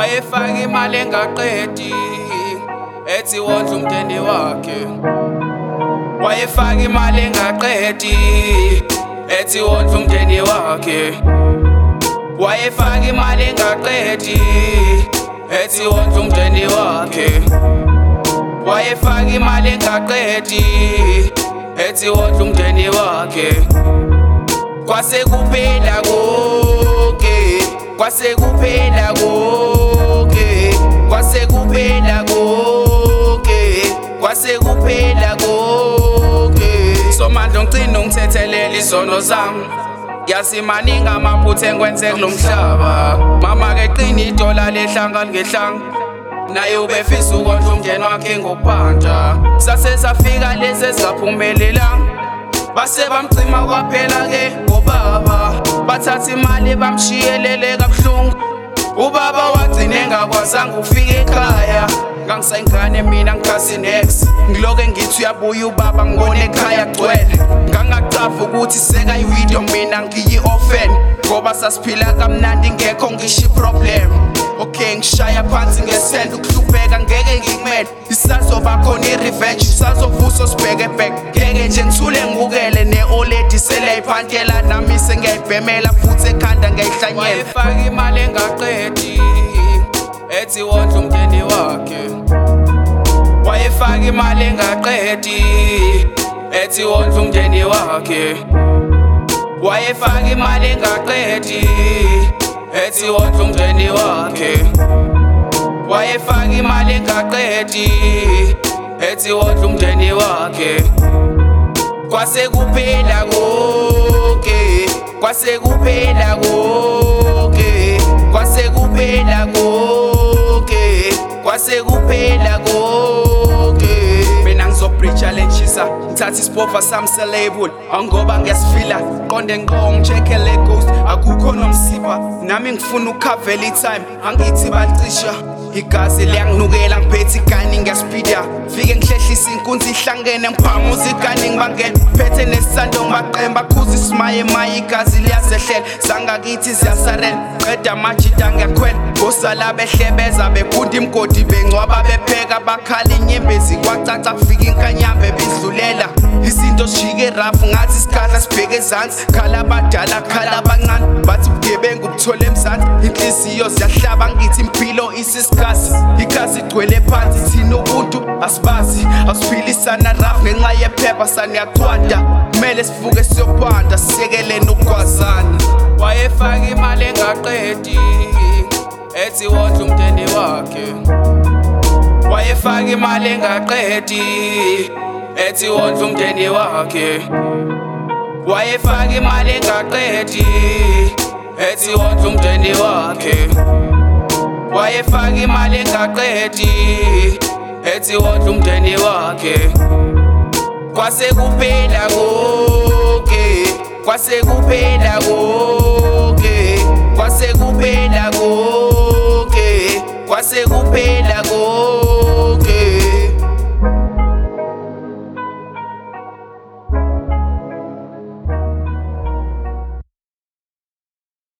wayefaka imali engaqedi ethi wondla umndeni wakhe. Wayefaka imali engaqedi ethi wondla umndeni wakhe. Wayefaka imali engaqedi ethi wondla umndeni wakhe. Wayefaka imali engaqedi ethi wondla umndeni wakhe. Kwase kuphela konke, kwase kuphela konke, kwase kuphela konke, kwase kuphela konke. Somandla ngicina ngithethelele izono zami, yazi maningi amaphutha engikwenze kulomhlaba. Mama ke qina idola lehlanga ngehlanga, naye ubefisa ukondla umndeni wakhe ngokuphanda. Sase safika lezi ezaphumelelanga, base bamcima kwaphela ke ngobaba. Bathatha imali bamshiyelele kabuhlungu, ubaba wagcina engakwazanga ukufika ekhaya. Ngangisayingane mina ngikhasi nex, ngiloke ngithi uyabuya ubaba ngibone ekhaya kugcwele. Ngangacafa ukuthi sekayiwido mina ngiyi-orphan, ngoba sasiphila kamnandi ngekho ngisho i-problem. Okay ngishaya phansi ngesenda, ukuhlupheka ngeke ngikumele. Isazoba khona i-revenge, isazovusa sibheke back. Ngeke nje ngithule ngibukele ne-oledi seleyiphantela, nami sengiyayibhemela futhi ekhanda ngiyayihlanyela. Wayefaka imali engaqedi ethi wondla umndeni wakhe. Wayefaka imali engaqedi ethi wondla umndeni wakhe. Wayefaka imali engaqedi ethi wondla umndeni wakhe. Wayefaka imali engaqedi ethi wondla umndeni wakhe. Kwase kuphela konke, kwase kuphela konke, kwase kuphela konke, kwase kuphela konke. Mina ngizopreacha lechisa, ngithatha isiphofa sami selabel, angoba ngiyasifila qonde ngqo ngicheckele ghost, akukho nomsipha. Nami ngifuna ukukhavela i-time, angithi balicisha. Igazi liyanginukela ngiphethe igani ngiyaspeeda, fike ngihlehlisa inkunzi ihlangene ngiphamuza igani ngibangela. Phethe nesisando ngibaqemba khuza isimaye maye, igazi liyazehlela zangakithi ziyasarela. Qeda amajida ngiyakhwela, ngosala behlebeza bephunda imgodi bengcwaba bepheka bakhala inyembezi. Kwacaca kufika inkanyambe bidlulela, izinto zishike rafu ngathi isikhala sibheke ezansi. Khala abadala khala abancane, bathi ubugebengu ubuthole emzansi. Inhliziyo ziyahlaba ngithi impilo isisikhathi, igazi igcwele phansi thina ubuntu asibazi. Asiphilisana rafu ngenxa yephepha saniyacwada, kumele sivuke siyophanda sisekelene ukugwazana. Wayefaka imali engaqedi ethi wondla umndeni wakhe. Wayefaka imali engaqedi ethi wondla umndeni wakhe. Wayefaka imali engaqedi ethi wondla umndeni wakhe. Wayefaka imali engaqedi ethi wondla umndeni wakhe. Kwase kuphela konke, kwase kuphela konke, kwase kuphela konke, kwase kuphela